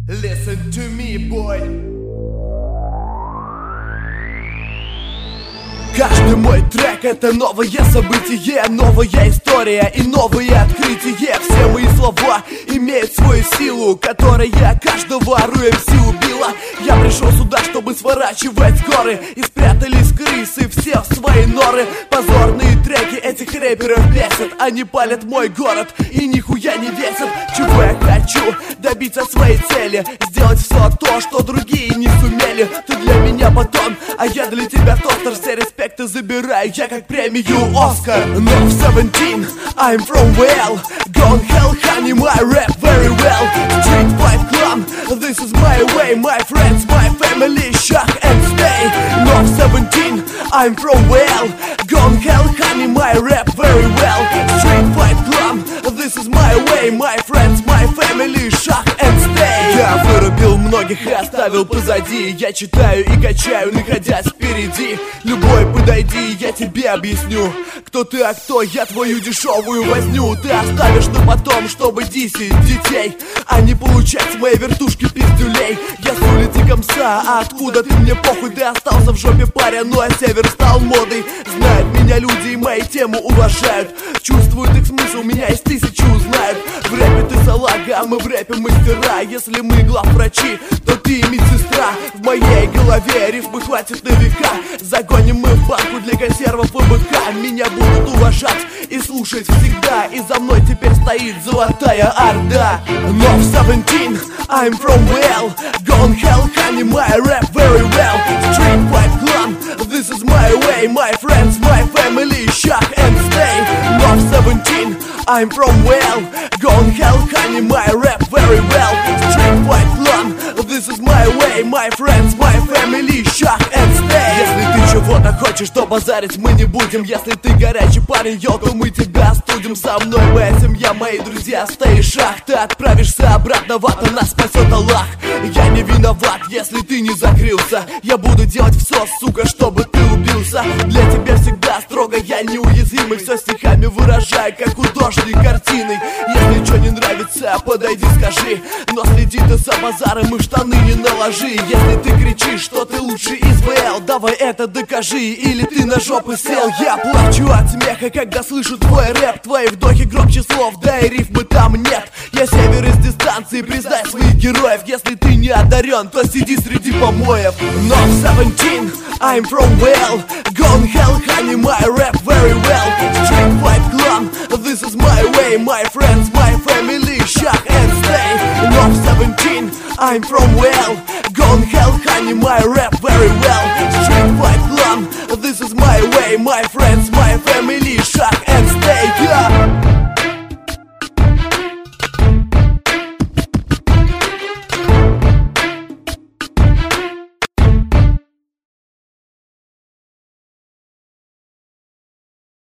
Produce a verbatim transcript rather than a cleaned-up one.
Listen to me, boy. Каждый мой трек — это новое событие, новая история и новые открытия. Все мои слова имеют свою силу, которая каждого руэмси убила. Я пришел сюда, чтобы сворачивать горы, и спрятались крысы все в свои норы. Позорные треки этих рэперов бесят, они палят мой город и нихуя не весят. Чего я хочу? Добиться своей цели, сделать все то, что другие не сумели. Ты для меня батон, а я для тебя тостер. Все респекты забираю я как премию Оскар. Но в seventeen, I'm from well. Gone hell, honey, my rap very well. Street fight clan, this is my way. My friends, my family, shock and stay. Но в seventeen, I'm from well. Gone hell, honey, my rap very well. Street fight clan, this is my way. My friends, my family, shock and stay. Я вырубил многих и оставил позади. Я читаю и качаю, находясь впереди. Любой подойди, я тебе объясню, кто ты, а кто я, твою дешевую возню. Ты оставишь на потом, чтобы десять детей, а не получать с моей вертушки пиздюлей. Я с улицы Комса, а откуда ты, мне похуй. Ты остался в жопе, паря, ну а север стал модой. Знают меня люди и мои темы уважают. Чувствуют их смысл, меня из тысячи узнают. В рэпе ты салага, а мы в рэпе мастера. Если мы главврачи, то ты медсестра. В моей голове рифмы хватит на века. Загоним мы в банку для консервов и быка. Меня будут уважать и слушать всегда, и за мной теперь стоит золотая орда. Но в seventeen, I'm from well. Gone hell, honey, my rap very well. Street fight clan, this is my way. My friends, my family, shock and stay. Но в seventeen, I'm from well. Gone hell, honey, my rap very well. Street fight clan, this is my way. My friends, my family, shock and stay. Если ты чего-то хочешь, то базарить мы не будем. Если ты горячий парень, йо, то мы тебя остудим. Со мной моя семья, мои друзья, стей шаг. Ты отправишься обратно в ад, а нас спасет Аллах. Я не виноват, если ты не закрылся. Я буду делать все, сука, чтобы ты убился. Для тебя всегда строго, я неуязвимый. Все стихами выражаю, как художник картиной. Если что не нравится, подойди, скажи. Но следи ты за базаром и штаны не наложи. Если ты кричишь, что ты лучший из ВЛ, давай это докажи, или ты на жопу сел. Я плачу от смеха, когда слышу твой рэп. Твои вдохи громче слов, да и рифмы там нет. Я север из дистанции, признай своих героев. Если ты не одарен, то сиди среди помоев. Но в seventeen, I'm from well. Gone hell, honey, my rap very well. Street fight clan, this is my way. My friends, my family, shock and stay. Но в seventeen, I'm from well. Gone hell, honey, my rap very well. Street fight clan, this is my way. My friends, my family, shock and stay. Yeah.